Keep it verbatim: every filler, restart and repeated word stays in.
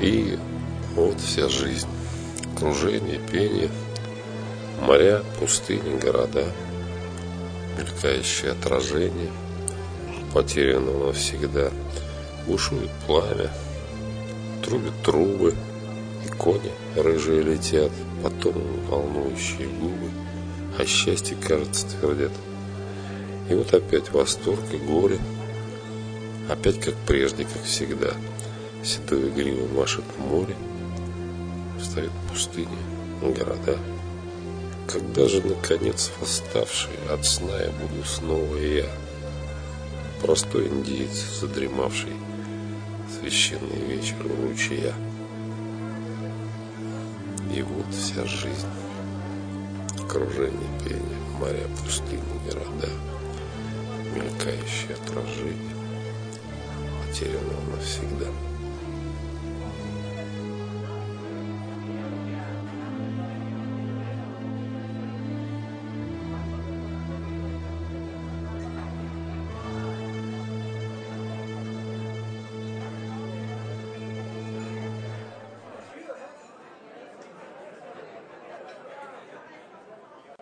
И вот вся жизнь. Кружение, пение, моря, пустыни, города, мелькающее отражение потерянного навсегда. Бушует пламя, трубят трубы, и кони рыжие летят, потом волнующие губы, а счастье, кажется, твердят. И вот опять восторг и горе, опять как прежде, как всегда. Седой гривой машет море, стоит пустыня, города. Когда же, наконец, восставший от сна я буду снова я, простой индиец, задремавший священный вечер у ручья. И вот вся жизнь. Кружение, пение, моря, пустыни, города, мелькающее отражение потерянного навсегда.